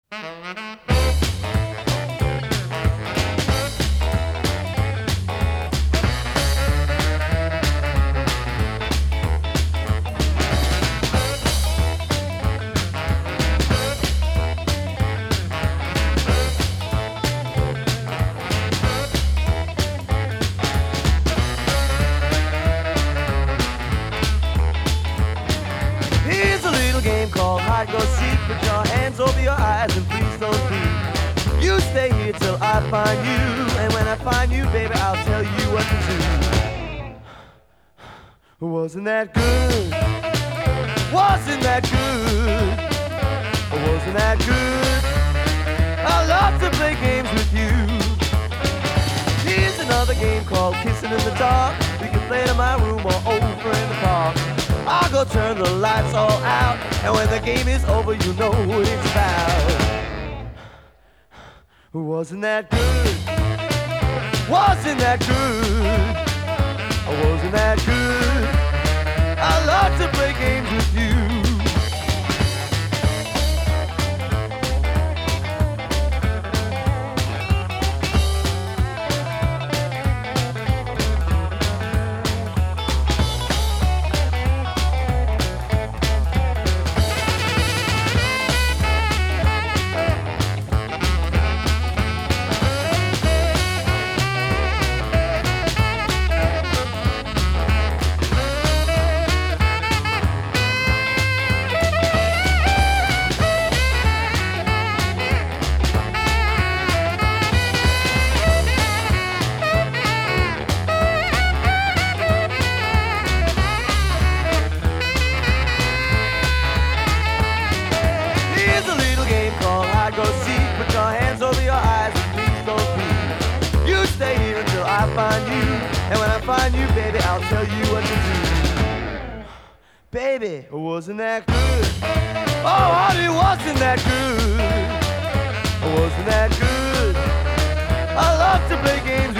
Here's a little game called hide go seek. Put your hands over your eyes and please don't speak. You stay here till I find you, and when I find you, baby, I'll tell you what to do. Wasn't that good? Wasn't that good? Wasn't that good? I love to play games with you. Here's another game called kissing in the dark. We can play it in my room or over in the park. I'll go turn the lights all out, and when the game is over, you know what it's about. Wasn't that good? Wasn't that good? Wasn't that good? I love to play games with you. Go see, put your hands over your eyes and please don't speak. You stay here until I find you, and when I find you, baby, I'll tell you what to do. Baby, wasn't that good? Oh, honey, wasn't that good? Wasn't that good? I love to play games